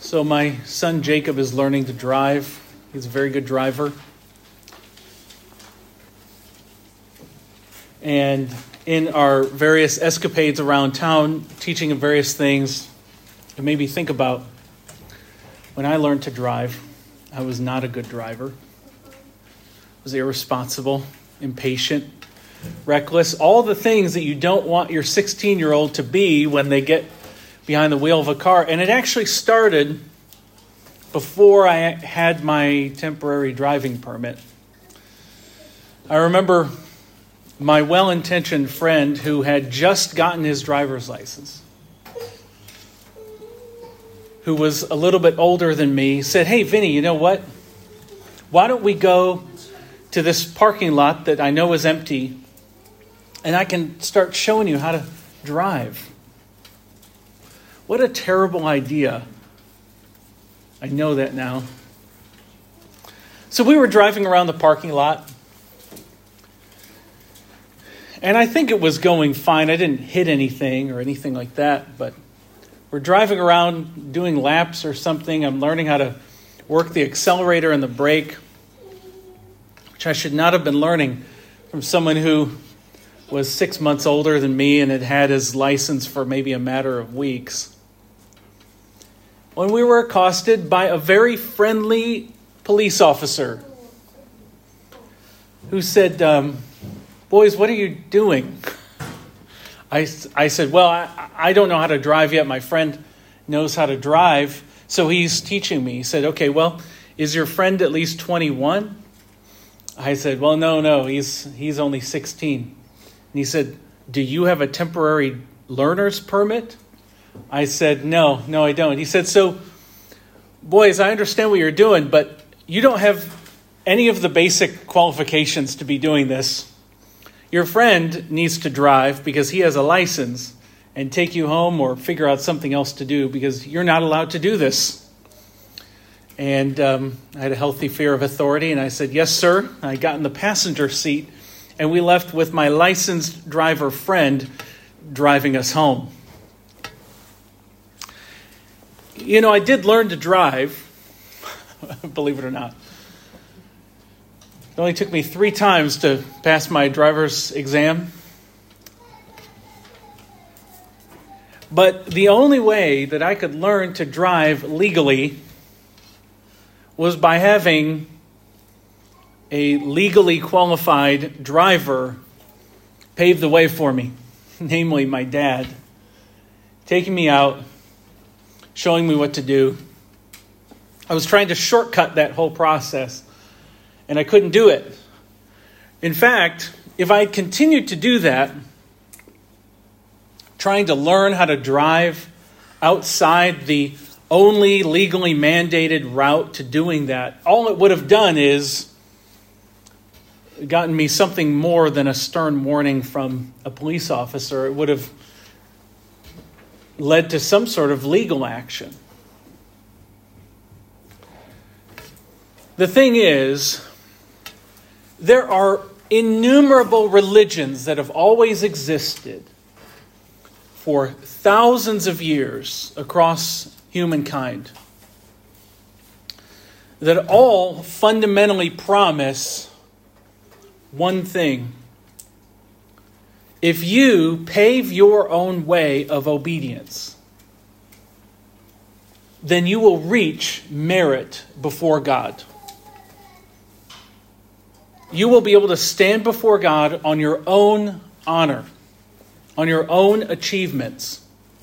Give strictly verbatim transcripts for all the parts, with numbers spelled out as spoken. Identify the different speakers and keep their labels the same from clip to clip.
Speaker 1: So my son Jacob is learning to drive. He's a very good driver. And in our various escapades around town, teaching him various things, it made me think about when I learned to drive, I was not a good driver. I was irresponsible, impatient, reckless, all the things that you don't want your sixteen-year-old to be when they get behind the wheel of a car. And it actually started before I had my temporary driving permit. I remember my well-intentioned friend who had just gotten his driver's license, who was a little bit older than me, said, "Hey, Vinny, you know what? Why don't we go to this parking lot that I know is empty, and I can start showing you how to drive." What a terrible idea. I know that now. So we were driving around the parking lot, and I think it was going fine. I didn't hit anything or anything like that, but we're driving around doing laps or something. I'm learning how to work the accelerator and the brake, which I should not have been learning from someone who was six months older than me and had had his license for maybe a matter of weeks. When we were accosted by a very friendly police officer who said, um, "Boys, what are you doing?" I, I said, "Well, I, I don't know how to drive yet. My friend knows how to drive, so he's teaching me." He said, "Okay, well, is your friend at least twenty-one?" I said, "Well, no, no, he's he's only sixteen." And he said, "Do you have a temporary learner's permit?" I said, no, no, I don't. He said, "So, boys, I understand what you're doing, but you don't have any of the basic qualifications to be doing this. Your friend needs to drive because he has a license and take you home or figure out something else to do because you're not allowed to do this." And um, I had a healthy fear of authority, and I said, "Yes, sir." I got in the passenger seat, and we left with my licensed driver friend driving us home. You know, I did learn to drive, believe it or not. It only took me three times to pass my driver's exam. But the only way that I could learn to drive legally was by having a legally qualified driver pave the way for me, namely my dad, taking me out, showing me what to do. I was trying to shortcut that whole process, and I couldn't do it. In fact, if I had continued to do that, trying to learn how to drive outside the only legally mandated route to doing that, all it would have done is gotten me something more than a stern warning from a police officer. It would have led to some sort of legal action. The thing is, there are innumerable religions that have always existed for thousands of years across humankind that all fundamentally promise one thing: if you pave your own way of obedience, then you will reach merit before God. You will be able to stand before God on your own honor, on your own achievements.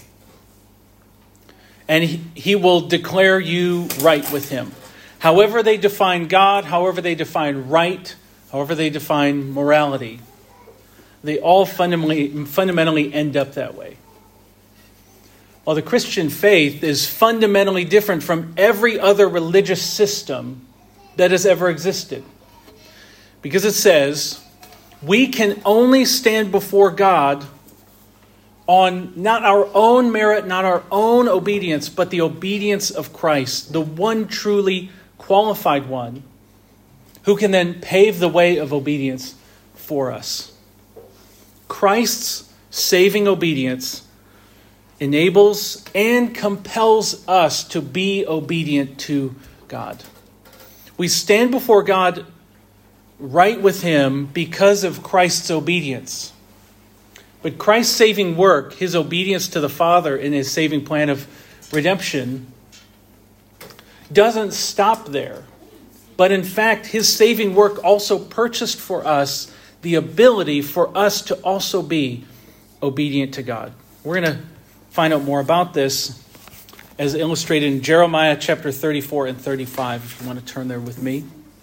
Speaker 1: And he, he will declare you right with him. However they define God, however they define right, however they define morality, they all fundamentally, fundamentally end up that way. While the Christian faith is fundamentally different from every other religious system that has ever existed. Because it says, we can only stand before God on not our own merit, not our own obedience, but the obedience of Christ, the one truly qualified one, who can then pave the way of obedience for us. Christ's saving obedience enables and compels us to be obedient to God. We stand before God right with him because of Christ's obedience. But Christ's saving work, his obedience to the Father in his saving plan of redemption, doesn't stop there. But in fact, his saving work also purchased for us the ability for us to also be obedient to God. We're going to find out more about this as illustrated in Jeremiah chapter thirty-four and thirty-five, if you want to turn there with me.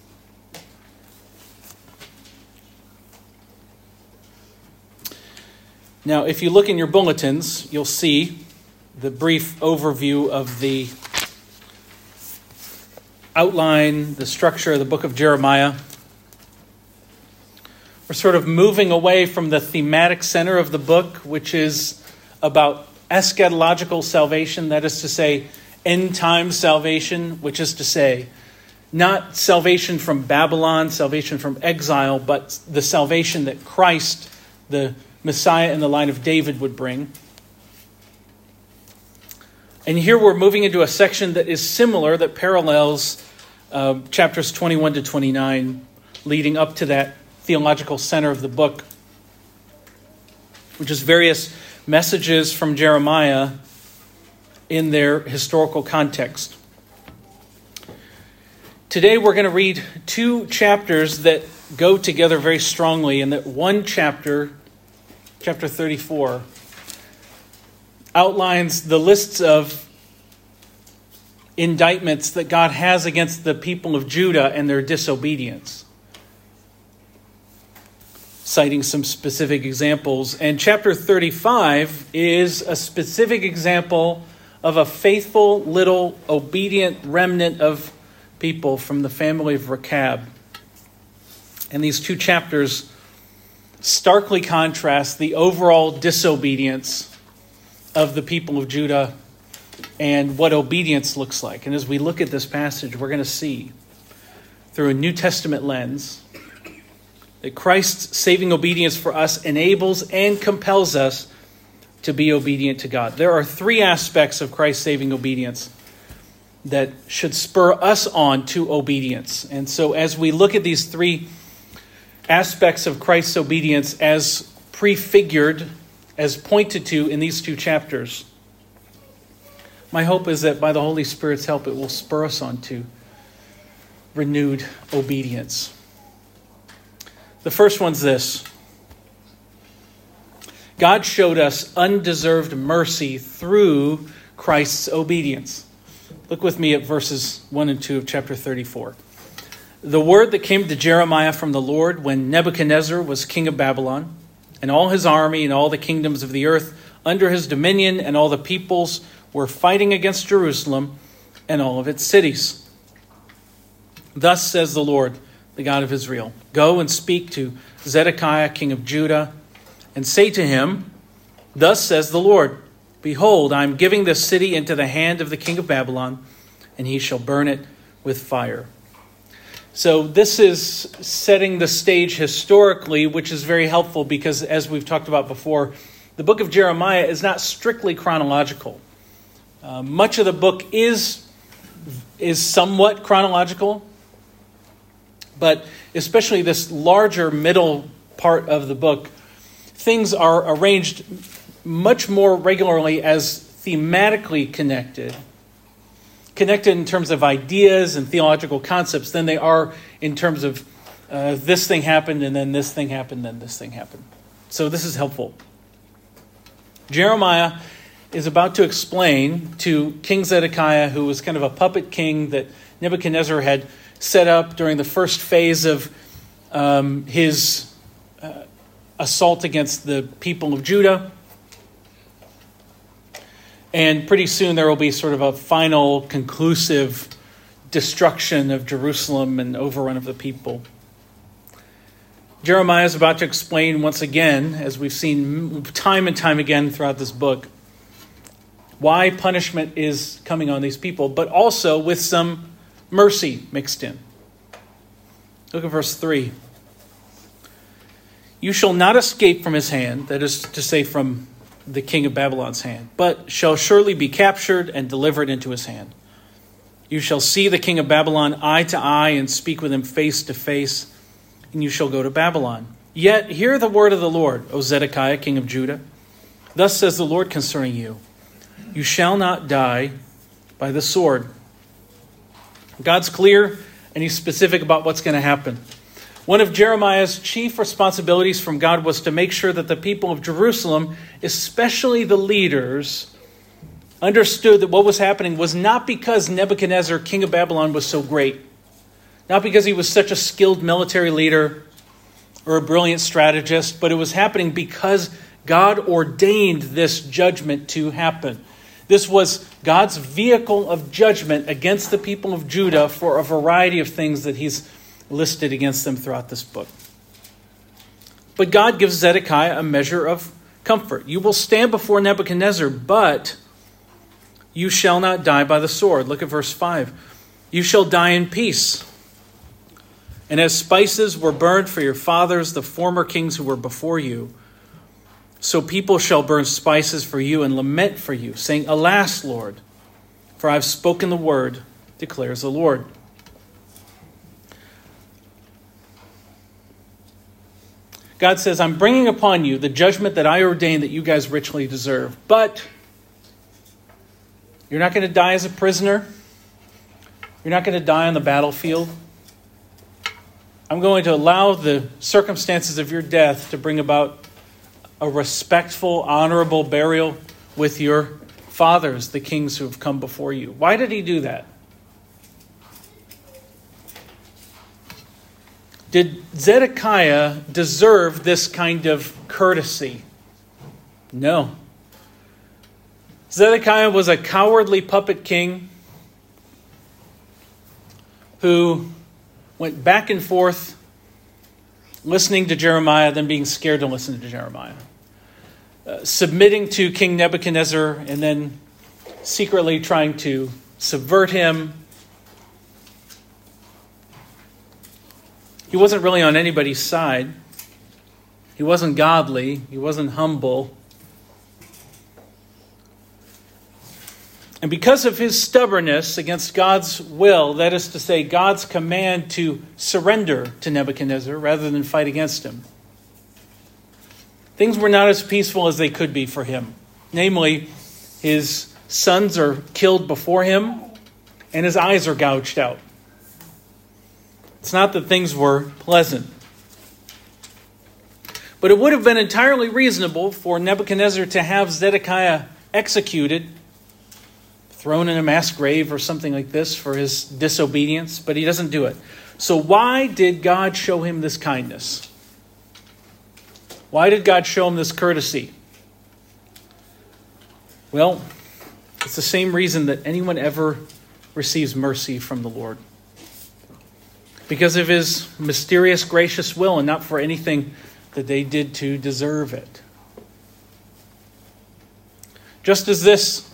Speaker 1: Now, if you look in your bulletins, you'll see the brief overview of the outline, the structure of the book of Jeremiah. We're sort of moving away from the thematic center of the book, which is about eschatological salvation, that is to say, end-time salvation, which is to say, not salvation from Babylon, salvation from exile, but the salvation that Christ, the Messiah in the line of David, would bring. And here we're moving into a section that is similar, that parallels uh, chapters twenty-one to twenty-nine, leading up to that theological center of the book, which is various messages from Jeremiah in their historical context. Today we're going to read two chapters that go together very strongly, and that one chapter, chapter thirty-four, outlines the lists of indictments that God has against the people of Judah and their disobedience, citing some specific examples. And chapter thirty-five is a specific example of a faithful little obedient remnant of people from the family of Rechab. And these two chapters starkly contrast the overall disobedience of the people of Judah and what obedience looks like. And as we look at this passage, we're going to see through a New Testament lens that Christ's saving obedience for us enables and compels us to be obedient to God. There are three aspects of Christ's saving obedience that should spur us on to obedience. And so as we look at these three aspects of Christ's obedience as prefigured, as pointed to in these two chapters, my hope is that by the Holy Spirit's help, it will spur us on to renewed obedience. The first one's this: God showed us undeserved mercy through Christ's obedience. Look with me at verses one and two of chapter thirty-four. The word that came to Jeremiah from the Lord when Nebuchadnezzar was king of Babylon, and all his army and all the kingdoms of the earth under his dominion, and all the peoples were fighting against Jerusalem and all of its cities. Thus says the Lord, the God of Israel, go and speak to Zedekiah, king of Judah, and say to him, thus says the Lord, behold, I am giving this city into the hand of the king of Babylon, and he shall burn it with fire. So this is setting the stage historically, which is very helpful because, as we've talked about before, the book of Jeremiah is not strictly chronological. Uh, much of the book is, is somewhat chronological, but especially this larger middle part of the book, things are arranged much more regularly as thematically connected, connected in terms of ideas and theological concepts than they are in terms of uh, this thing happened and then this thing happened, then this thing happened. So this is helpful. Jeremiah is about to explain to King Zedekiah, who was kind of a puppet king that Nebuchadnezzar had set up during the first phase of um, his uh, assault against the people of Judah. And pretty soon there will be sort of a final, conclusive destruction of Jerusalem and overrun of the people. Jeremiah is about to explain once again, as we've seen time and time again throughout this book, why punishment is coming on these people, but also with some mercy mixed in. Look at verse three. You shall not escape from his hand, that is to say from the king of Babylon's hand, but shall surely be captured and delivered into his hand. You shall see the king of Babylon eye to eye and speak with him face to face, and you shall go to Babylon. Yet hear the word of the Lord, O Zedekiah, king of Judah. Thus says the Lord concerning you, you shall not die by the sword. God's clear and he's specific about what's going to happen. One of Jeremiah's chief responsibilities from God was to make sure that the people of Jerusalem, especially the leaders, understood that what was happening was not because Nebuchadnezzar, king of Babylon, was so great. Not because he was such a skilled military leader or a brilliant strategist, but it was happening because God ordained this judgment to happen. This was God's vehicle of judgment against the people of Judah for a variety of things that he's listed against them throughout this book. But God gives Zedekiah a measure of comfort. You will stand before Nebuchadnezzar, but you shall not die by the sword. Look at verse five. You shall die in peace. And as spices were burned for your fathers, the former kings who were before you, so people shall burn spices for you and lament for you, saying, Alas, Lord, for I have spoken the word, declares the Lord. God says, I'm bringing upon you the judgment that I ordained that you guys richly deserve. But you're not going to die as a prisoner. You're not going to die on the battlefield. I'm going to allow the circumstances of your death to bring about a respectful, honorable burial with your fathers, the kings who have come before you. Why did he do that? Did Zedekiah deserve this kind of courtesy? No. Zedekiah was a cowardly puppet king who went back and forth listening to Jeremiah, then being scared to listen to Jeremiah. Uh, submitting to King Nebuchadnezzar and then secretly trying to subvert him. He wasn't really on anybody's side. He wasn't godly. He wasn't humble. And because of his stubbornness against God's will, that is to say, God's command to surrender to Nebuchadnezzar rather than fight against him, things were not as peaceful as they could be for him. Namely, his sons are killed before him and his eyes are gouged out. It's not that things were pleasant. But it would have been entirely reasonable for Nebuchadnezzar to have Zedekiah executed, thrown in a mass grave or something like this for his disobedience, but he doesn't do it. So why did God show him this kindness? Why did God show him this courtesy? Well, it's the same reason that anyone ever receives mercy from the Lord. Because of his mysterious, gracious will, and not for anything that they did to deserve it. Just as this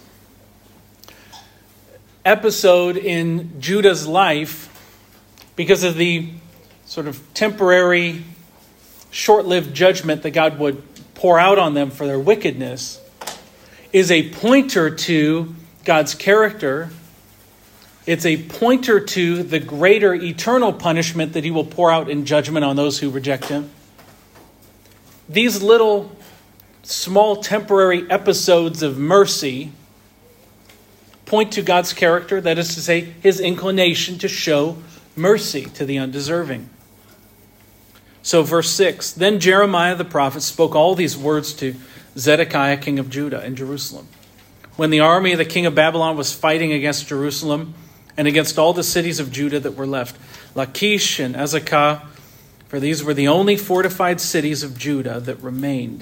Speaker 1: episode in Judah's life, because of the sort of temporary, short-lived judgment that God would pour out on them for their wickedness, is a pointer to God's character. It's a pointer to the greater eternal punishment that he will pour out in judgment on those who reject him. These little, small, temporary episodes of mercy point to God's character, that is to say, his inclination to show mercy to the undeserving. So verse six, then Jeremiah the prophet spoke all these words to Zedekiah, king of Judah, in Jerusalem. When the army of the king of Babylon was fighting against Jerusalem and against all the cities of Judah that were left, Lachish and Azekah, for these were the only fortified cities of Judah that remained.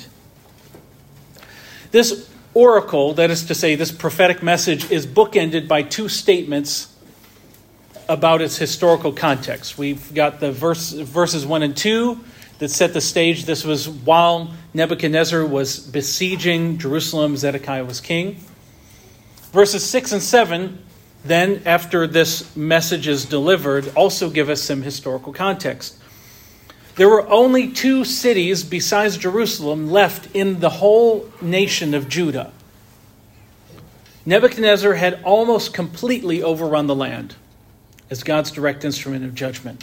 Speaker 1: This oracle, that is to say, this prophetic message, is bookended by two statements about its historical context. We've got the verse, verses one and two that set the stage. This was while Nebuchadnezzar was besieging Jerusalem, Zedekiah was king. Verses six and seven, then, after this message is delivered, also give us some historical context. There were only two cities besides Jerusalem left in the whole nation of Judah. Nebuchadnezzar had almost completely overrun the land as God's direct instrument of judgment.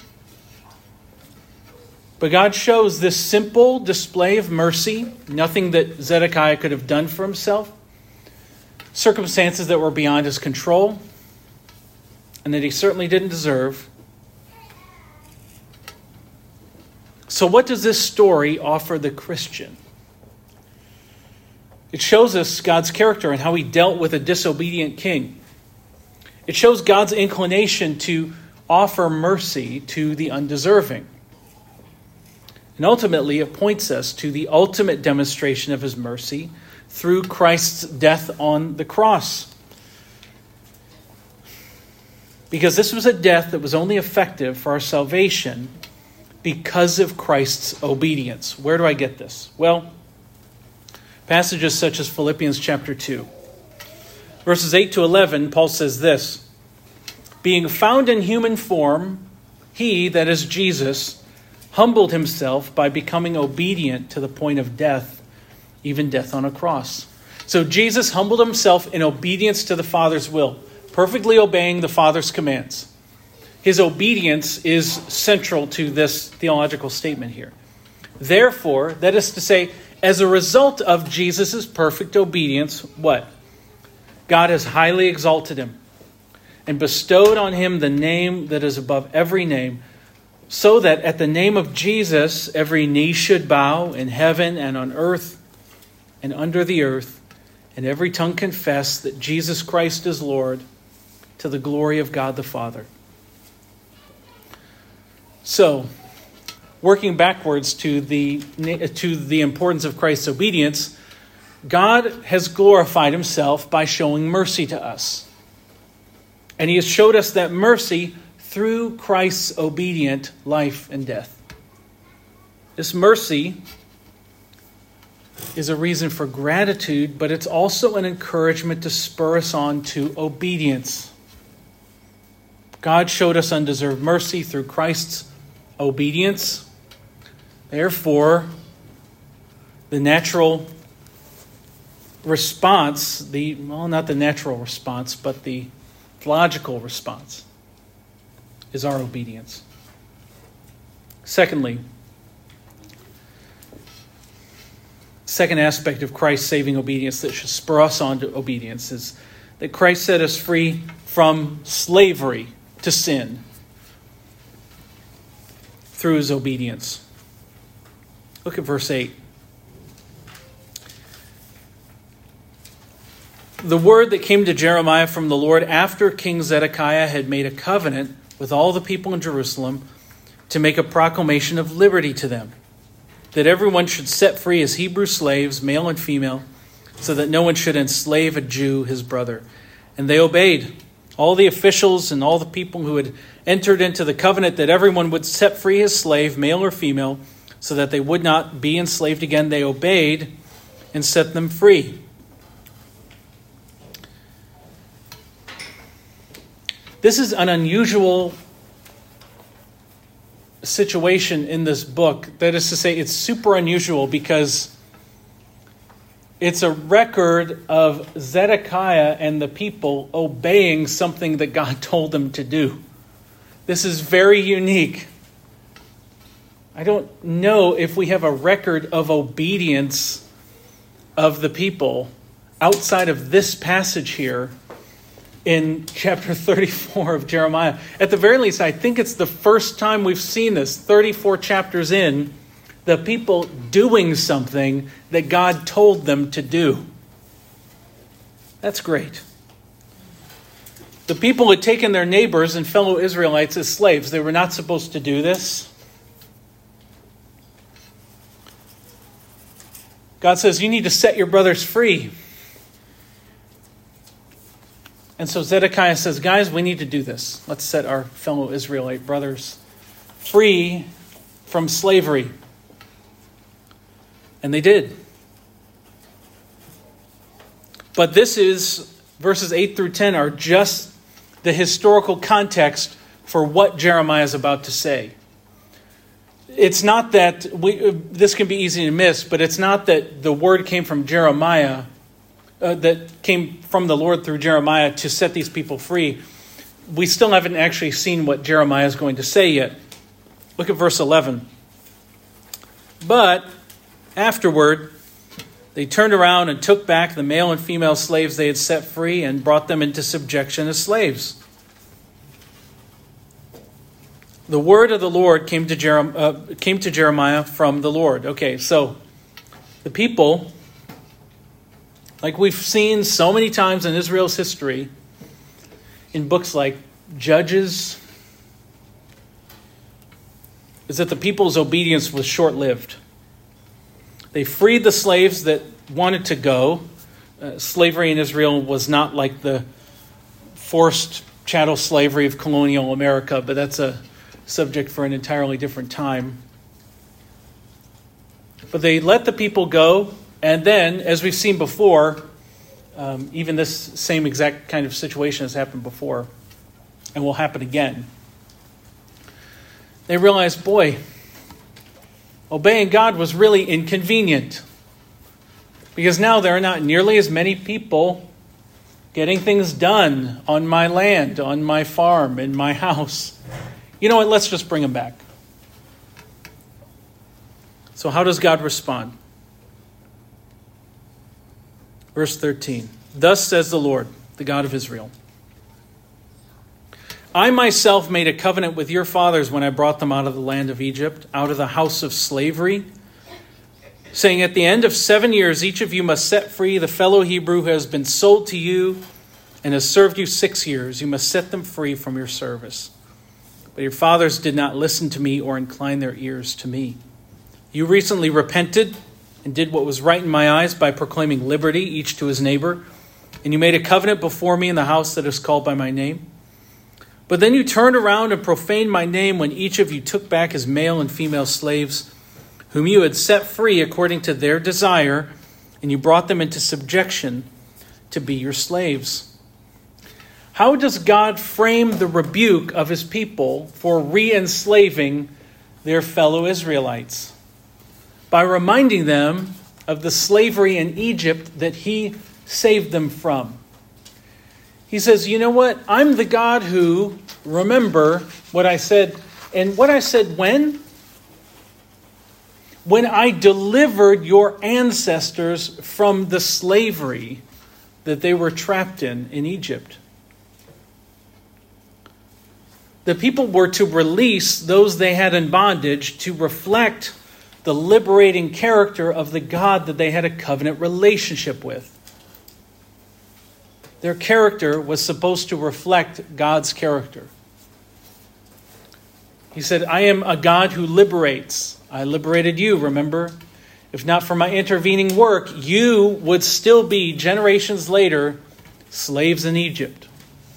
Speaker 1: But God shows this simple display of mercy, nothing that Zedekiah could have done for himself, circumstances that were beyond his control, and that he certainly didn't deserve. So what does this story offer the Christian? It shows us God's character and how he dealt with a disobedient king. It shows God's inclination to offer mercy to the undeserving. And ultimately, it points us to the ultimate demonstration of his mercy through Christ's death on the cross. Because this was a death that was only effective for our salvation because of Christ's obedience. Where do I get this? Well, passages such as Philippians chapter two. Verses eight to eleven, Paul says this: being found in human form, he, that is Jesus, humbled himself by becoming obedient to the point of death, even death on a cross. So Jesus humbled himself in obedience to the Father's will, perfectly obeying the Father's commands. His obedience is central to this theological statement here. Therefore, that is to say, as a result of Jesus' perfect obedience, what? God has highly exalted him and bestowed on him the name that is above every name, so that at the name of Jesus, every knee should bow in heaven and on earth and under the earth, and every tongue confess that Jesus Christ is Lord, to the glory of God the Father. So, working backwards to the, to the importance of Christ's obedience, God has glorified himself by showing mercy to us. And he has showed us that mercy through Christ's obedient life and death. This mercy is a reason for gratitude, but it's also an encouragement to spur us on to obedience. God showed us undeserved mercy through Christ's obedience. Therefore, the natural response, the well, not the natural response, but the logical response is our obedience. Secondly, second aspect of Christ's saving obedience that should spur us on to obedience is that Christ set us free from slavery to sin through his obedience. Look at verse eight. The word that came to Jeremiah from the Lord after King Zedekiah had made a covenant with all the people in Jerusalem to make a proclamation of liberty to them, that everyone should set free his Hebrew slaves, male and female, so that no one should enslave a Jew, his brother. And they obeyed. All the officials and all the people who had entered into the covenant that everyone would set free his slave, male or female, so that they would not be enslaved again, they obeyed and set them free. This is an unusual situation in this book. That is to say, it's super unusual because it's a record of Zedekiah and the people obeying something that God told them to do. This is very unique. I don't know if we have a record of obedience of the people outside of this passage here in chapter thirty-four of Jeremiah. At the very least, I think it's the first time we've seen this, thirty-four chapters in, the people doing something that God told them to do. That's great. The people had taken their neighbors and fellow Israelites as slaves. They were not supposed to do this. God says, you need to set your brothers free. And so Zedekiah says, guys, we need to do this. Let's set our fellow Israelite brothers free from slavery. And they did. But this is, verses eight through ten are just the historical context for what Jeremiah is about to say. it's not that we, this can be easy to miss, but it's not that the word came from Jeremiah, uh, that came from the Lord through Jeremiah to set these people free. We still haven't actually seen what Jeremiah is going to say yet. Look at verse eleven. But afterward, they turned around and took back the male and female slaves they had set free and brought them into subjection as slaves. The word of the Lord came to, Jerem- uh, came to Jeremiah from the Lord. Okay, so the people, like we've seen so many times in Israel's history, in books like Judges, is that the people's obedience was short-lived. They freed the slaves that wanted to go. Uh, slavery in Israel was not like the forced chattel slavery of colonial America, but that's a subject for an entirely different time. But they let the people go, and then, as we've seen before, um, even this same exact kind of situation has happened before and will happen again. They realized, boy, obeying God was really inconvenient, because now there are not nearly as many people getting things done on my land, on my farm, in my house. You know what? Let's just bring them back. So how does God respond? Verse thirteen. Thus says the Lord, the God of Israel, I myself made a covenant with your fathers when I brought them out of the land of Egypt, out of the house of slavery, saying, at the end of seven years, each of you must set free the fellow Hebrew who has been sold to you and has served you six years. You must set them free from your service. But your fathers did not listen to me or incline their ears to me. You recently repented and did what was right in my eyes by proclaiming liberty, each to his neighbor. And you made a covenant before me in the house that is called by my name. But then you turned around and profaned my name when each of you took back his male and female slaves, whom you had set free according to their desire, and you brought them into subjection to be your slaves. How does God frame the rebuke of his people for re-enslaving their fellow Israelites? By reminding them of the slavery in Egypt that he saved them from. He says, you know what? I'm the God who, remember what I said. And what I said when? When I delivered your ancestors from the slavery that they were trapped in in Egypt. The people were to release those they had in bondage to reflect the liberating character of the God that they had a covenant relationship with. Their character was supposed to reflect God's character. He said, I am a God who liberates. I liberated you, remember? If not for my intervening work, you would still be, generations later, slaves in Egypt.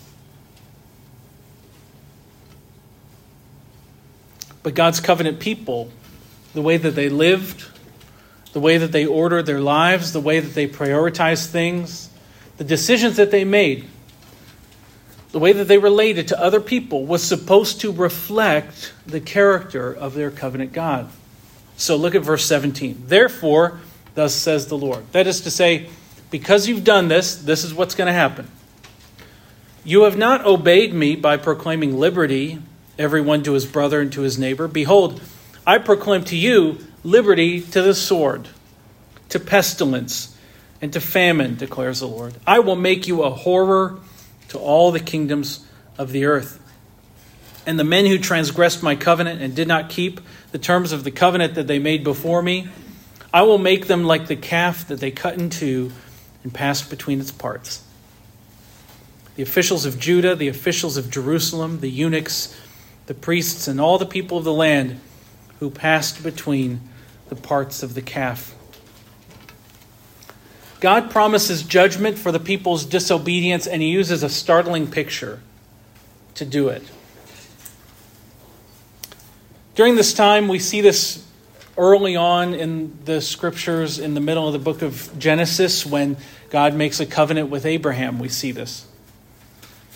Speaker 1: But God's covenant people, the way that they lived, the way that they ordered their lives, the way that they prioritized things, the decisions that they made, the way that they related to other people was supposed to reflect the character of their covenant God. So look at verse seventeen. Therefore, thus says the Lord. That is to say, because you've done this, this is what's going to happen. You have not obeyed me by proclaiming liberty, everyone to his brother and to his neighbor. Behold, I proclaim to you liberty to the sword, to pestilence, and to famine, declares the Lord. I will make you a horror to all the kingdoms of the earth. And the men who transgressed my covenant and did not keep the terms of the covenant that they made before me, I will make them like the calf that they cut in two and passed between its parts. The officials of Judah, the officials of Jerusalem, the eunuchs, the priests, and all the people of the land who passed between the parts of the calf. God promises judgment for the people's disobedience, and he uses a startling picture to do it. During this time, we see this early on in the scriptures, in the middle of the book of Genesis, when God makes a covenant with Abraham. We see this.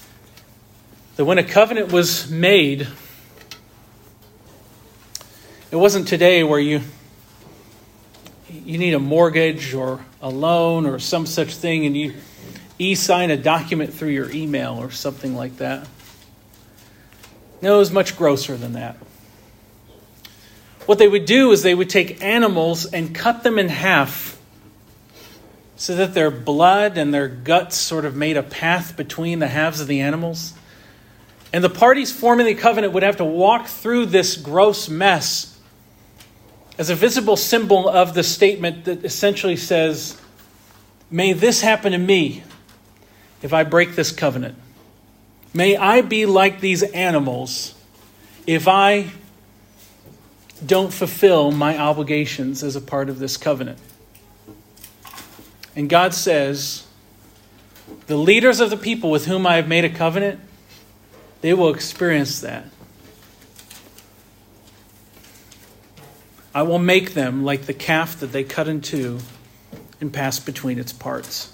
Speaker 1: That when a covenant was made, It wasn't today where you you need a mortgage or a loan or some such thing and you e-sign a document through your email or something like that. No, it was much grosser than that. What they would do is they would take animals and cut them in half so that their blood and their guts sort of made a path between the halves of the animals. And the parties forming the covenant would have to walk through this gross mess as a visible symbol of the statement that essentially says, may this happen to me if I break this covenant. May I be like these animals if I don't fulfill my obligations as a part of this covenant. And God says, the leaders of the people with whom I have made a covenant, they will experience that. I will make them like the calf that they cut in two and pass between its parts.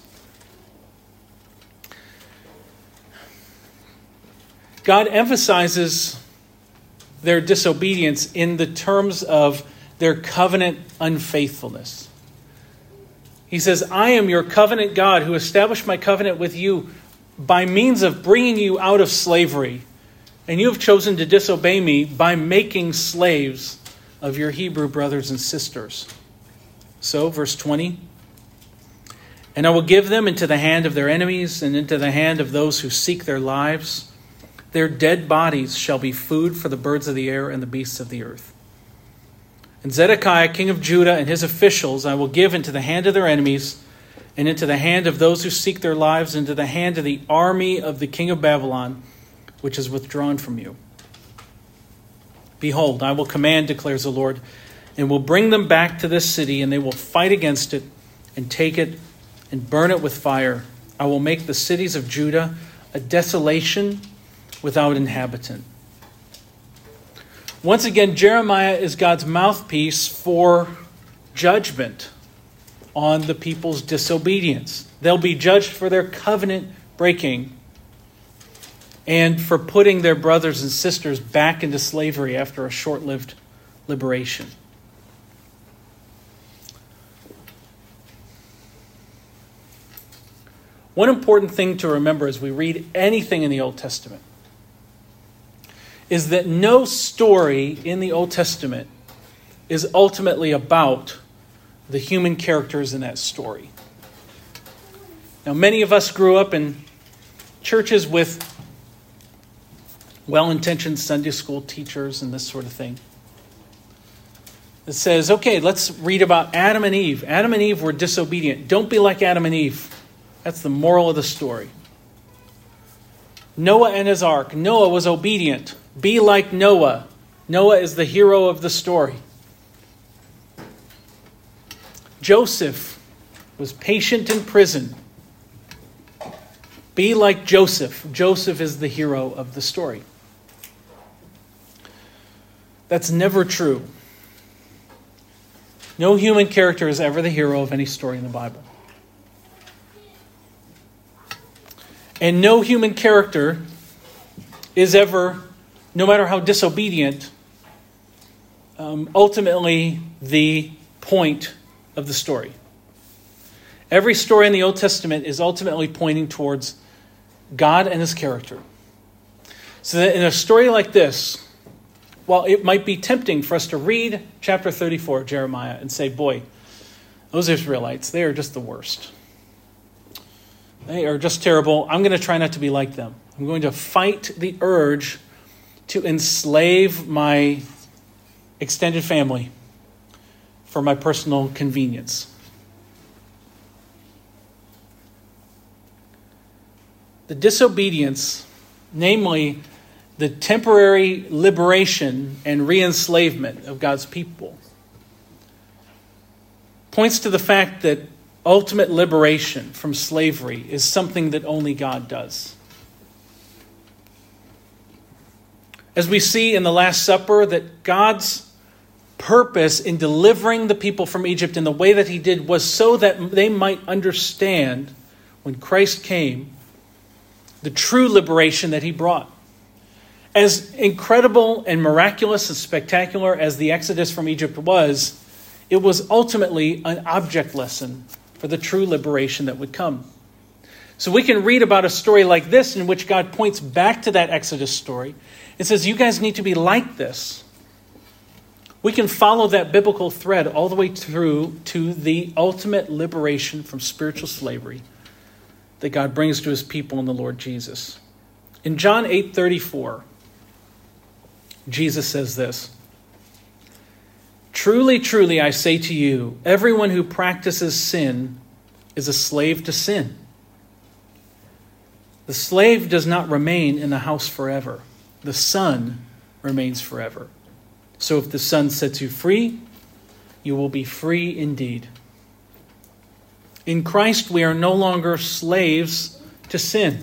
Speaker 1: God emphasizes their disobedience in the terms of their covenant unfaithfulness. He says, I am your covenant God who established my covenant with you by means of bringing you out of slavery. And you have chosen to disobey me by making slaves of your Hebrew brothers and sisters. So, verse twenty, and I will give them into the hand of their enemies and into the hand of those who seek their lives. Their dead bodies shall be food for the birds of the air and the beasts of the earth. And Zedekiah, king of Judah, and his officials I will give into the hand of their enemies and into the hand of those who seek their lives, into the hand of the army of the king of Babylon, which is withdrawn from you. Behold, I will command, declares the Lord, and will bring them back to this city, and they will fight against it and take it and burn it with fire. I will make the cities of Judah a desolation without inhabitant. Once again, Jeremiah is God's mouthpiece for judgment on the people's disobedience. They'll be judged for their covenant breaking and for putting their brothers and sisters back into slavery after a short-lived liberation. One important thing to remember as we read anything in the Old Testament is that no story in the Old Testament is ultimately about the human characters in that story. Now, many of us grew up in churches with well-intentioned Sunday school teachers and this sort of thing. It says, okay, let's read about Adam and Eve. Adam and Eve were disobedient. Don't be like Adam and Eve. That's the moral of the story. Noah and his ark. Noah was obedient. Be like Noah. Noah is the hero of the story. Joseph was patient in prison. Be like Joseph. Joseph is the hero of the story. That's never true. No human character is ever the hero of any story in the Bible. And no human character is ever, no matter how disobedient, um, ultimately the point of the story. Every story in the Old Testament is ultimately pointing towards God and his character. So that in a story like this, while it might be tempting for us to read chapter thirty-four of Jeremiah and say, boy, those Israelites, they are just the worst. They are just terrible. I'm going to try not to be like them. I'm going to fight the urge to enslave my extended family for my personal convenience. The disobedience, namely the temporary liberation and re-enslavement of God's people, points to the fact that ultimate liberation from slavery is something that only God does. As we see in the Last Supper, that God's purpose in delivering the people from Egypt in the way that he did was so that they might understand, when Christ came, the true liberation that he brought. As incredible and miraculous and spectacular as the Exodus from Egypt was, it was ultimately an object lesson for the true liberation that would come. So we can read about a story like this in which God points back to that Exodus story and says, you guys need to be like this. We can follow that biblical thread all the way through to the ultimate liberation from spiritual slavery that God brings to his people in the Lord Jesus. In John eight thirty-four, Jesus says this, "Truly, truly, I say to you, everyone who practices sin is a slave to sin. The slave does not remain in the house forever. The Son remains forever. So if the Son sets you free, you will be free indeed." In Christ, we are no longer slaves to sin.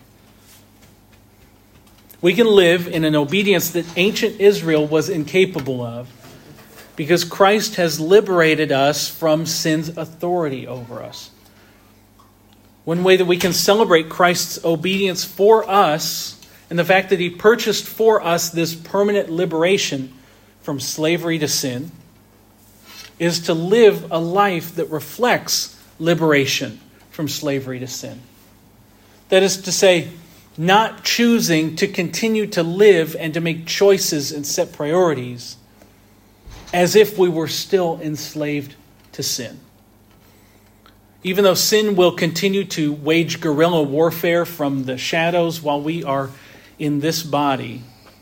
Speaker 1: We can live in an obedience that ancient Israel was incapable of because Christ has liberated us from sin's authority over us. One way that we can celebrate Christ's obedience for us and the fact that he purchased for us this permanent liberation from slavery to sin is to live a life that reflects liberation from slavery to sin. That is to say, not choosing to continue to live and to make choices and set priorities as if we were still enslaved to sin. Even though sin will continue to wage guerrilla warfare from the shadows while we are in this body,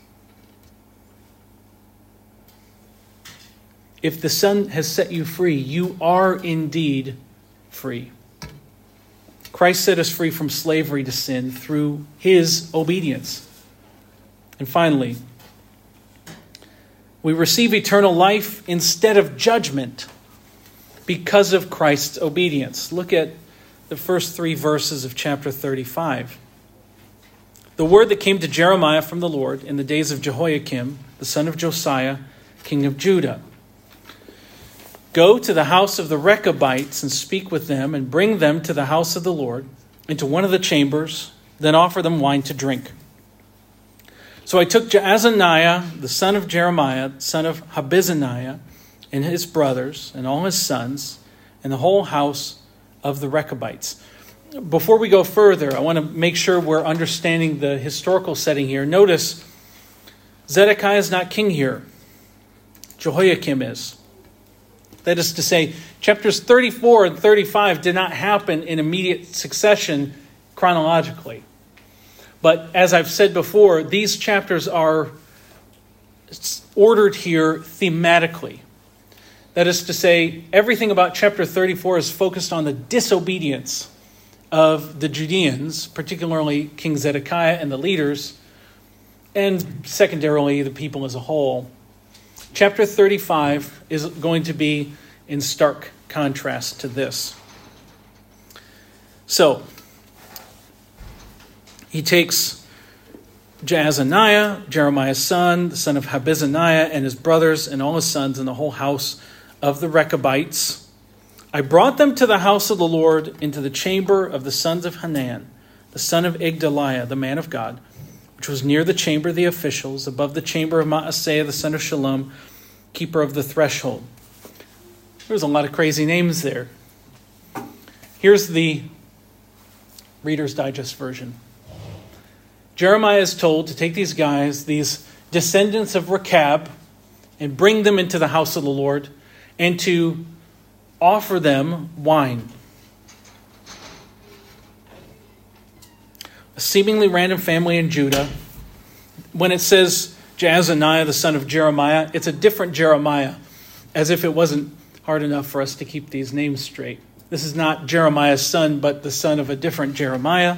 Speaker 1: if the Son has set you free, you are indeed free. Christ set us free from slavery to sin through his obedience. And finally, we receive eternal life instead of judgment because of Christ's obedience. Look at the first three verses of chapter thirty-five. "The word that came to Jeremiah from the Lord in the days of Jehoiakim, the son of Josiah, king of Judah. Go to the house of the Rechabites and speak with them and bring them to the house of the Lord into one of the chambers, then offer them wine to drink. So I took Jaazaniah, the son of Jeremiah, son of Habizaniah, and his brothers and all his sons and the whole house of the Rechabites." Before we go further, I want to make sure we're understanding the historical setting here. Notice, Zedekiah is not king here. Jehoiakim is. That is to say, chapters thirty-four and thirty-five did not happen in immediate succession chronologically. But as I've said before, these chapters are ordered here thematically. That is to say, everything about chapter thirty-four is focused on the disobedience of the Judeans, particularly King Zedekiah and the leaders, and secondarily the people as a whole. Chapter thirty-five is going to be in stark contrast to this. So, he takes Jaazaniah, Jeremiah's son, the son of Habizaniah, and his brothers and all his sons and the whole house of the Rechabites. "I brought them to the house of the Lord into the chamber of the sons of Hanan, the son of Igdaliah, the man of God, which was near the chamber of the officials, above the chamber of Maaseiah, the son of Shallum, keeper of the threshold." There's a lot of crazy names there. Here's the Reader's Digest version. Jeremiah is told to take these guys, these descendants of Rechab, and bring them into the house of the Lord and to offer them wine. A seemingly random family in Judah. When it says Jaazaniah, the son of Jeremiah, it's a different Jeremiah, as if it wasn't hard enough for us to keep these names straight. This is not Jeremiah's son, but the son of a different Jeremiah.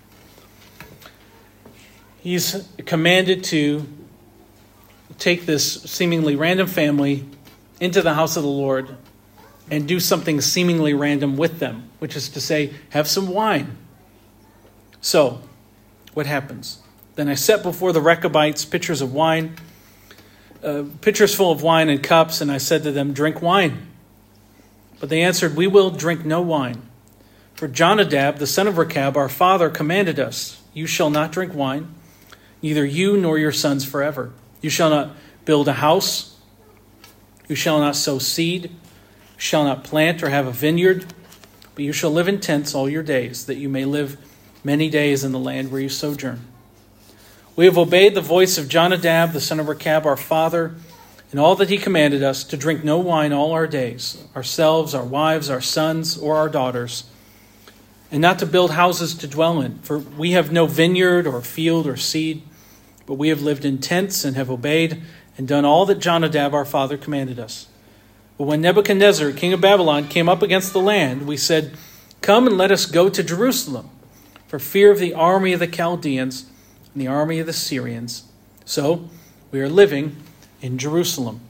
Speaker 1: He's commanded to take this seemingly random family into the house of the Lord and do something seemingly random with them, which is to say, have some wine. So, what happens? "Then I set before the Rechabites pitchers of wine, uh, pitchers full of wine and cups, and I said to them, 'Drink wine.' But they answered, 'We will drink no wine. For Jonadab, the son of Rechab, our father, commanded us, 'You shall not drink wine. neither you nor your sons forever. You shall not build a house. You shall not sow seed. You shall not plant or have a vineyard. But you shall live in tents all your days, that you may live many days in the land where you sojourn. We have obeyed the voice of Jonadab, the son of Rechab, our father, in all that he commanded us, to drink no wine all our days, ourselves, our wives, our sons, or our daughters, and not to build houses to dwell in. For we have no vineyard or field or seed, but we have lived in tents and have obeyed and done all that Jonadab our father commanded us. But when Nebuchadnezzar, king of Babylon, came up against the land, we said, "Come and let us go to Jerusalem, for fear of the army of the Chaldeans and the army of the Syrians." So we are living in Jerusalem.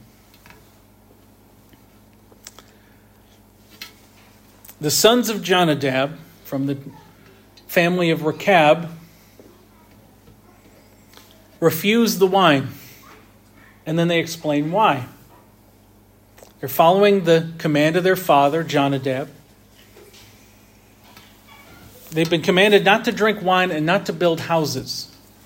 Speaker 1: The sons of Jonadab, from the family of Rechab, refuse the wine. And then they explain why. They're following the command of their father, Jonadab. They've been commanded not to drink wine and not to build houses.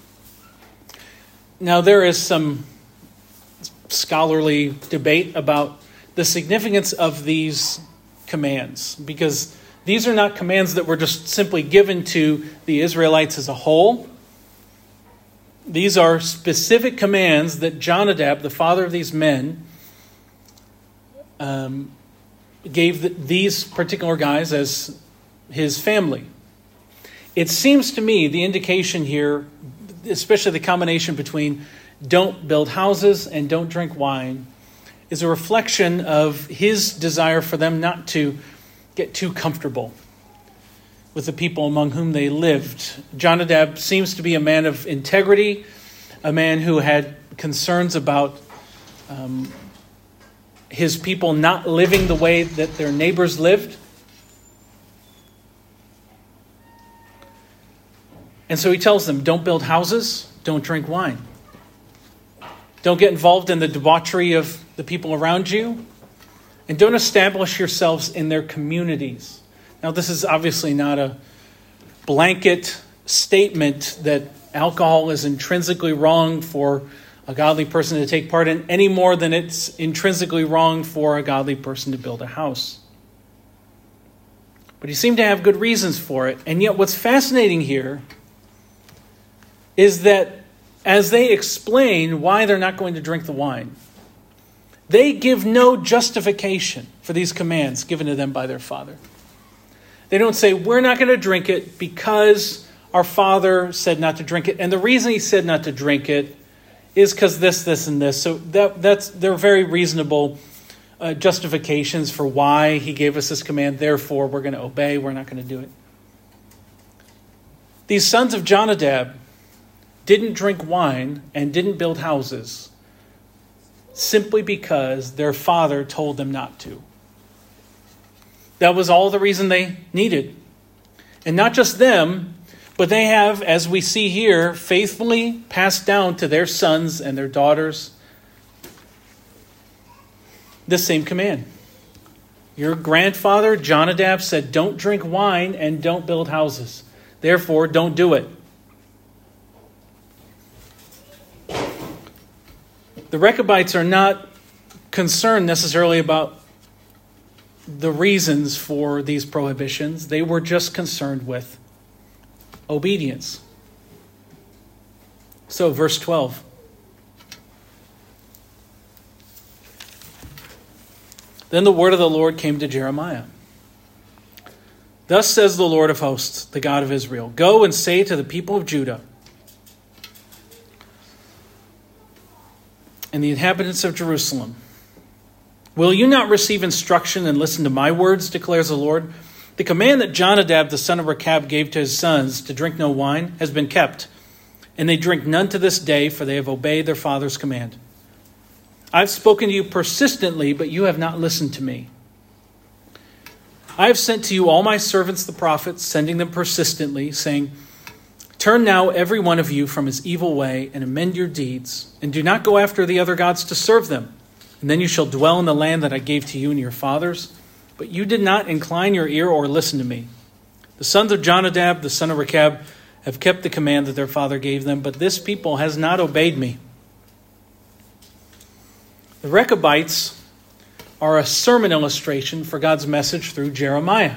Speaker 1: Now, there is some scholarly debate about the significance of these commands, because these are not commands that were just simply given to the Israelites as a whole. These are specific commands that Jonadab, the father of these men, um, gave the, these particular guys as his family. It seems to me the indication here, especially the combination between don't build houses and don't drink wine, is a reflection of his desire for them not to get too comfortable with the people among whom they lived. Jonadab seems to be a man of integrity, a man who had concerns about um, his people not living the way that their neighbors lived. And so he tells them, don't build houses, don't drink wine. Don't get involved in the debauchery of the people around you, and don't establish yourselves in their communities. Now, this is obviously not a blanket statement that alcohol is intrinsically wrong for a godly person to take part in, any more than it's intrinsically wrong for a godly person to build a house. But he seemed to have good reasons for it. And yet what's fascinating here is that as they explain why they're not going to drink the wine, they give no justification for these commands given to them by their father. They don't say, we're not going to drink it because our father said not to drink it. And the reason he said not to drink it is because this, this, and this. So that that's they're very reasonable uh, justifications for why he gave us this command. Therefore, we're going to obey. We're not going to do it. These sons of Jonadab didn't drink wine and didn't build houses simply because their father told them not to. That was all the reason they needed. And not just them, but they have, as we see here, faithfully passed down to their sons and their daughters this same command. Your grandfather, Jonadab, said, don't drink wine and don't build houses. Therefore, don't do it. The Rechabites are not concerned necessarily about the reasons for these prohibitions. They were just concerned with obedience. So, verse twelve. Then the word of the Lord came to Jeremiah. Thus says the Lord of hosts, the God of Israel, go and say to the people of Judah and the inhabitants of Jerusalem, will you not receive instruction and listen to my words, declares the Lord? The command that Jonadab, the son of Rechab, gave to his sons to drink no wine has been kept, and they drink none to this day, for they have obeyed their father's command. I've spoken to you persistently, but you have not listened to me. I have sent to you all my servants, the prophets, sending them persistently, saying, turn now every one of you from his evil way and amend your deeds, and do not go after the other gods to serve them. And then you shall dwell in the land that I gave to you and your fathers. But you did not incline your ear or listen to me. The sons of Jonadab, the son of Rechab, have kept the command that their father gave them, but this people has not obeyed me. The Rechabites are a sermon illustration for God's message through Jeremiah.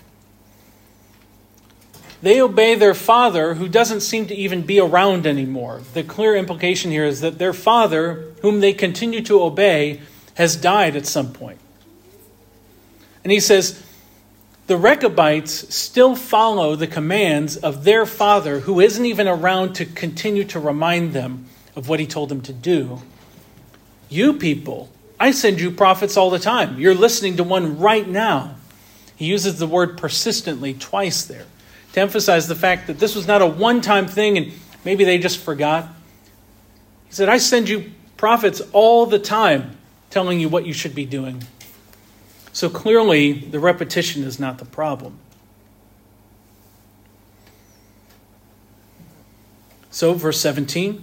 Speaker 1: They obey their father, who doesn't seem to even be around anymore. The clear implication here is that their father, whom they continue to obey, has died at some point. And he says, the Rechabites still follow the commands of their father, who isn't even around to continue to remind them of what he told them to do. You people, I send you prophets all the time. You're listening to one right now. He uses the word persistently twice there to emphasize the fact that this was not a one-time thing and maybe they just forgot. He said, I send you prophets all the time telling you what you should be doing. So clearly, the repetition is not the problem. So, verse seventeen.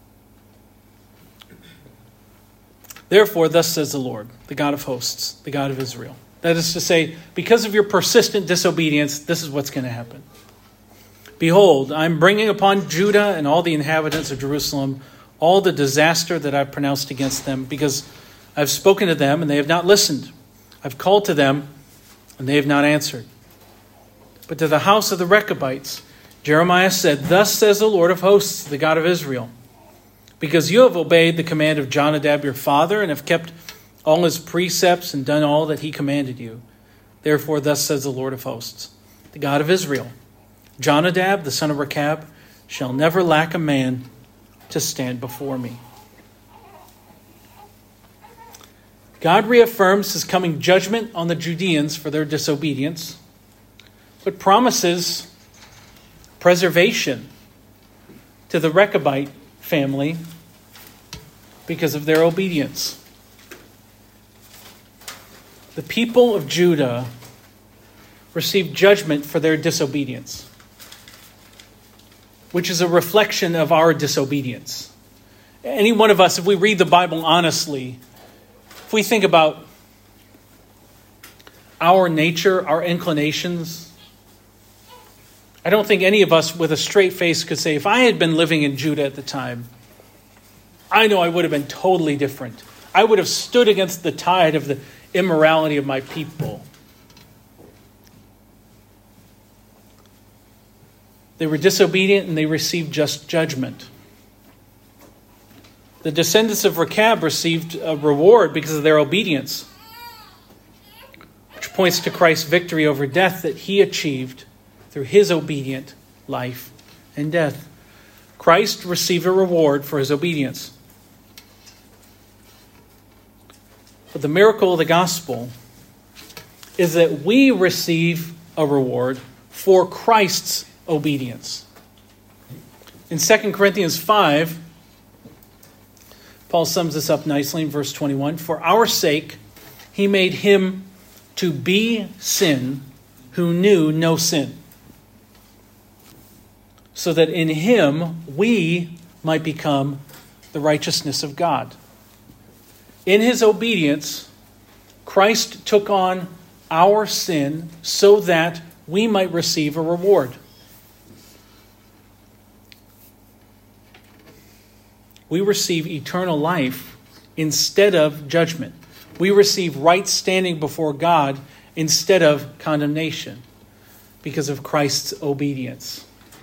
Speaker 1: Therefore, thus says the Lord, the God of hosts, the God of Israel. That is to say, because of your persistent disobedience, this is what's going to happen. Behold, I'm bringing upon Judah and all the inhabitants of Jerusalem all the disaster that I've pronounced against them, because I've spoken to them and they have not listened. I've called to them, and they have not answered. But to the house of the Rechabites, Jeremiah said, Thus says the Lord of hosts, the God of Israel, because you have obeyed the command of Jonadab your father, and have kept all his precepts and done all that he commanded you. Therefore, thus says the Lord of hosts, the God of Israel, Jonadab, the son of Rechab, shall never lack a man to stand before me. God reaffirms his coming judgment on the Judeans for their disobedience, but promises preservation to the Rechabite family because of their obedience. The people of Judah received judgment for their disobedience, which is a reflection of our disobedience. Any one of us, if we read the Bible honestly, if we think about our nature, our inclinations, I don't think any of us with a straight face could say, if I had been living in Judah at the time, I know I would have been totally different. I would have stood against the tide of the immorality of my people. They were disobedient and they received just judgment. The descendants of Rechab received a reward because of their obedience, which points to Christ's victory over death that he achieved through his obedient life and death. Christ received a reward for his obedience. But the miracle of the gospel is that we receive a reward for Christ's obedience. In Second Corinthians five, Paul sums this up nicely in verse twenty-one. For our sake, he made him to be sin who knew no sin, so that in him we might become the righteousness of God. In his obedience, Christ took on our sin so that we might receive a reward. We receive eternal life instead of judgment. We receive right standing before God instead of condemnation because of Christ's obedience.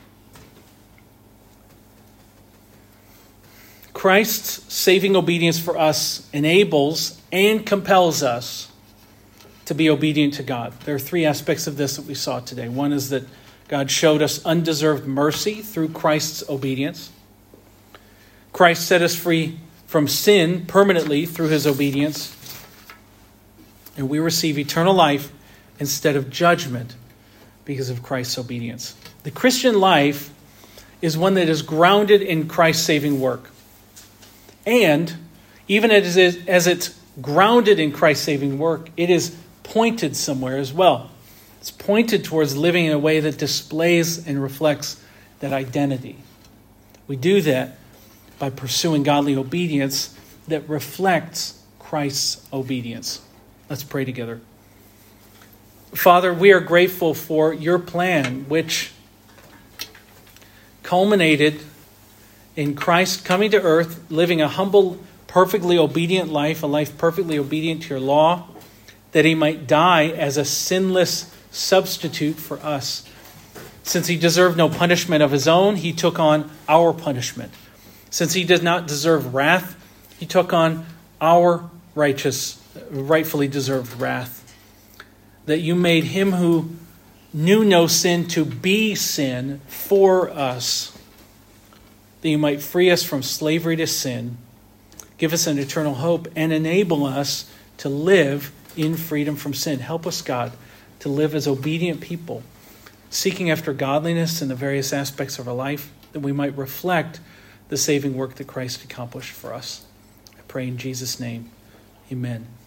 Speaker 1: Christ's saving obedience for us enables and compels us to be obedient to God. There are three aspects of this that we saw today. One is that God showed us undeserved mercy through Christ's obedience. Christ set us free from sin permanently through his obedience. And we receive eternal life instead of judgment because of Christ's obedience. The Christian life is one that is grounded in Christ's saving work. And even as it's grounded in Christ's saving work, it is pointed somewhere as well. It's pointed towards living in a way that displays and reflects that identity. We do that by pursuing godly obedience that reflects Christ's obedience. Let's pray together. Father, we are grateful for your plan, which culminated in Christ coming to earth, living a humble, perfectly obedient life, a life perfectly obedient to your law, that he might die as a sinless substitute for us. Since he deserved no punishment of his own, he took on our punishment. Since he did not deserve wrath, he took on our righteous, rightfully deserved wrath. That you made him who knew no sin to be sin for us, that you might free us from slavery to sin, give us an eternal hope, and enable us to live in freedom from sin. Help us, God, to live as obedient people, seeking after godliness in the various aspects of our life, that we might reflect the saving work that Christ accomplished for us. I pray in Jesus' name. Amen.